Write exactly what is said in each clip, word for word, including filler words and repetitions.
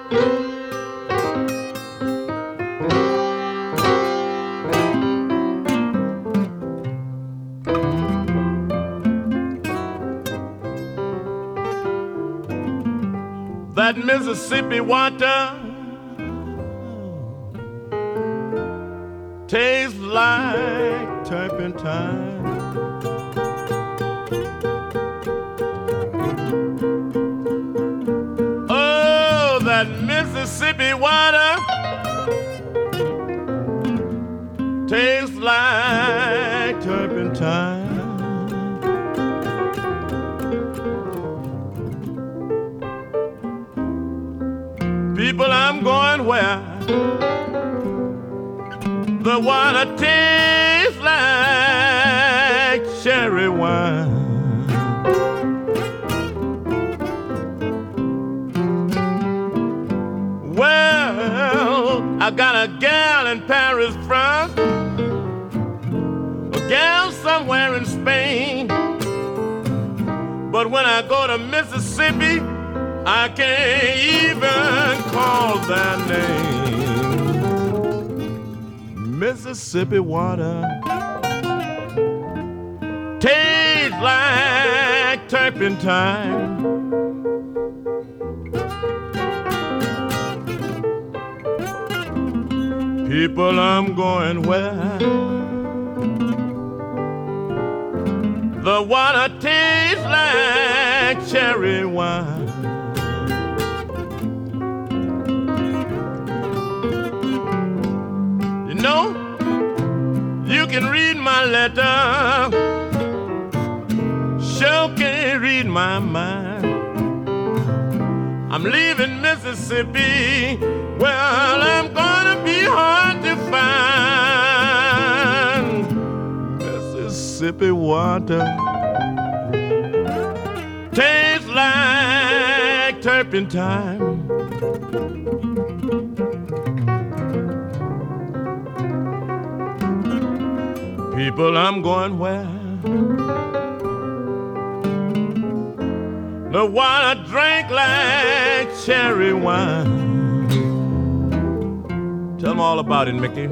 That Mississippi water tastes like turpentine. Oh, that Mississippi water tastes like turpentine. People, I'm going where the water tastes like cherry wine. Well, I got a gal in Paris, France, a gal somewhere in Spain, but when I go to Mississippi, I can't even call their name. Mississippi water tastes like turpentine. People, I'm going where the water tastes like cherry wine. No, you can read my letter, sure can't read my mind. I'm leaving Mississippi, well, I'm gonna be hard to find. Mississippi water tastes like turpentine. People, I'm going where the water drank like cherry wine. Tell them all about it, Mickey.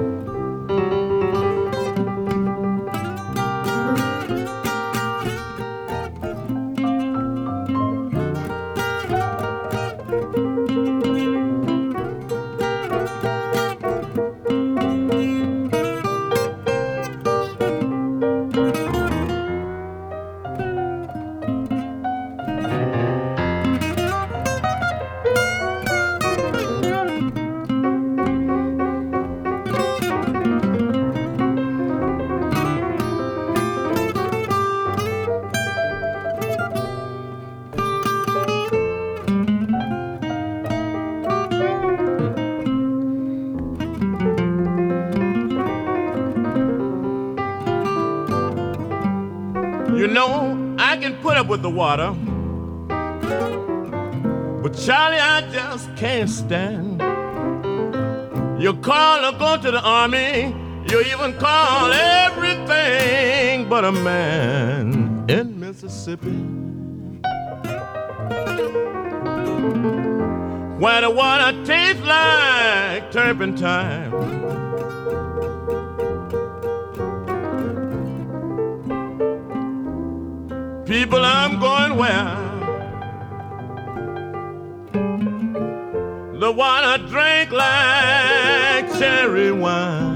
You know, I can put up with the water, but Charlie, I just can't stand. You call or go to the army, you even call everything but a man in Mississippi, where the water tastes like turpentine. People, I'm going where the water drank like cherry wine.